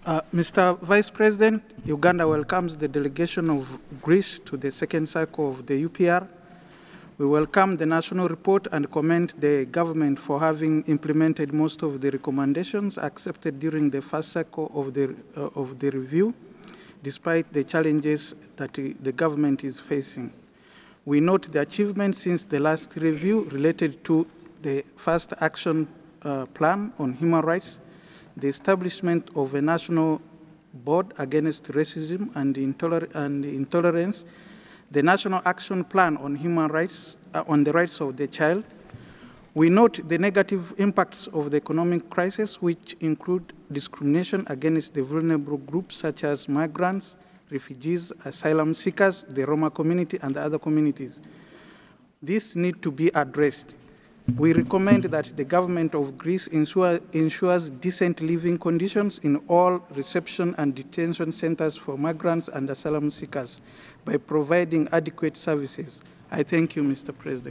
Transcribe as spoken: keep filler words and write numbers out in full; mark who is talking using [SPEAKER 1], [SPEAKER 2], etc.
[SPEAKER 1] Uh, Mister Vice President, Uganda welcomes the delegation of Greece to the second cycle of the U P R. We welcome the national report and commend the government for having implemented most of the recommendations accepted during the first cycle of the, uh, of the review, despite the challenges that the government is facing. We note the achievements since the last review related to the first action uh, plan on human rights, the establishment of a national board against racism and, intoler and intolerance, the National Action Plan on Human Rights, uh, on the rights of the child. We note the negative impacts of the economic crisis, which include discrimination against the vulnerable groups such as migrants, refugees, asylum seekers, the Roma community, and other communities. These need to be addressed. We recommend that the government of Greece ensure, ensures decent living conditions in all reception and detention centers for migrants and asylum seekers by providing adequate services. I thank you, Mister President.